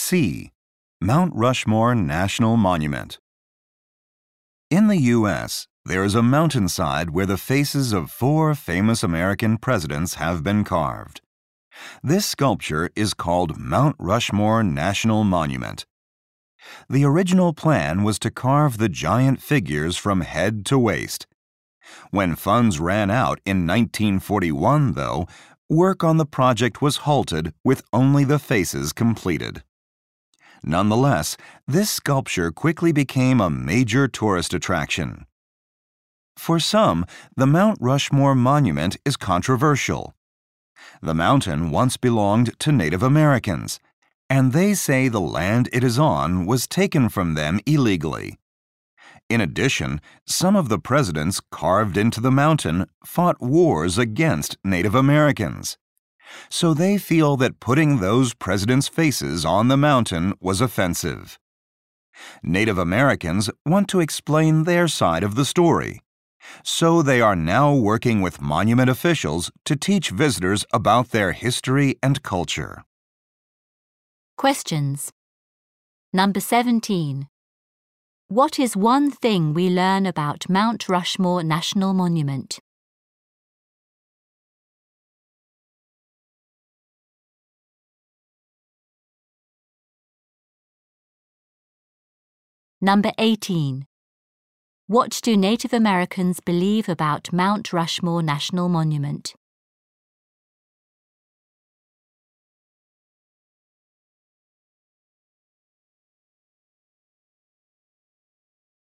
C. Mount Rushmore National Monument. In the U.S., there is a mountainside where the faces of 4 famous American presidents have been carved. This sculpture is called Mount Rushmore National Monument. The original plan was to carve the giant figures from head to waist. When funds ran out in 1941, though, work on the project was halted with only the faces completed. Nonetheless, this sculpture quickly became a major tourist attraction. For some, the Mount Rushmore Monument is controversial. The mountain once belonged to Native Americans, and they say the land it is on was taken from them illegally. In addition, some of the presidents carved into the mountain fought wars against Native Americans. So they feel that putting those presidents' faces on the mountain was offensive. Native Americans want to explain their side of the story. So they are now working with monument officials to teach visitors about their history and culture. Questions. Number 17. What is one thing we learn about Mount Rushmore National Monument? Number 18. What do Native Americans believe about Mount Rushmore National Monument?